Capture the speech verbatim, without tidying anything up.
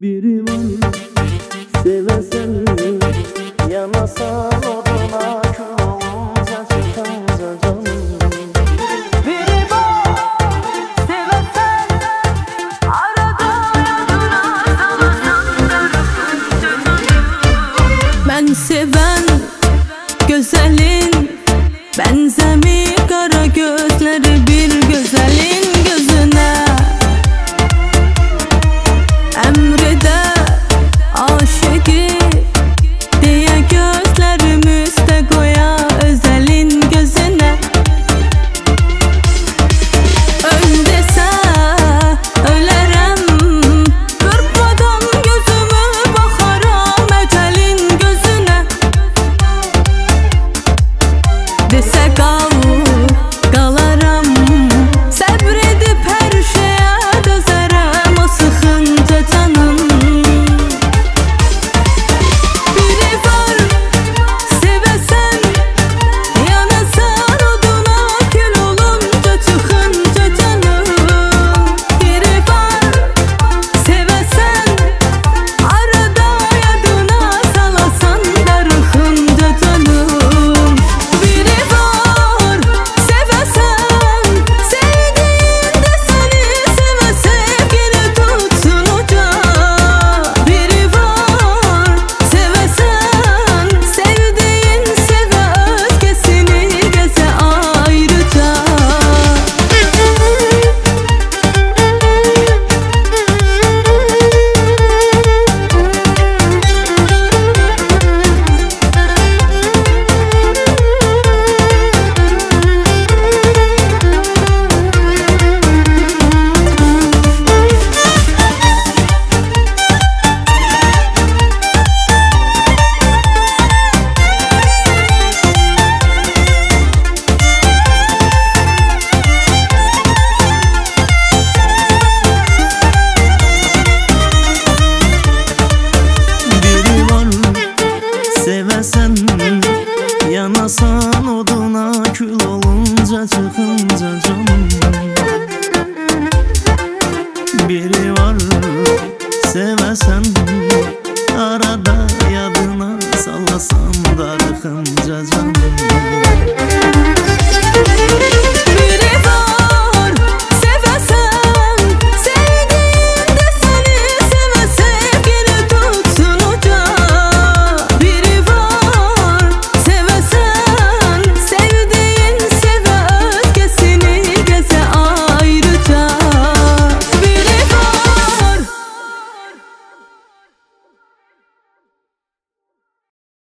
Biri var sevesen, yanasan oduna kül olunca çıkınca canım. Biri var sevesen, arada yanına salasan darıkınca canım. Ben seven güzelin, benzemi kara gözleri bir güzelin gözüne. Emrede aşıkı diye gözlerimizde koya özelin gözüne. Öl dese ölerem, kırpmadan gözümü bakarım ötelin gözüne. Dese kal kalaram, sabredip her şeye dözerem o sıkınca canım. Biri var sevesen, yanasan oduna kül olunca çıkınca canım. Biri var sevesen, arada yadına salasan darıkınca canım. Biri var sevesen, sevdiğinde seni seve sevgili tutsun uca. Biri var sevesen, sevdiğin seve özgesini geze ayrıca. Biri var sevesen, yanasan oduna kül olunca çıkınca canım. Biri var sevesen,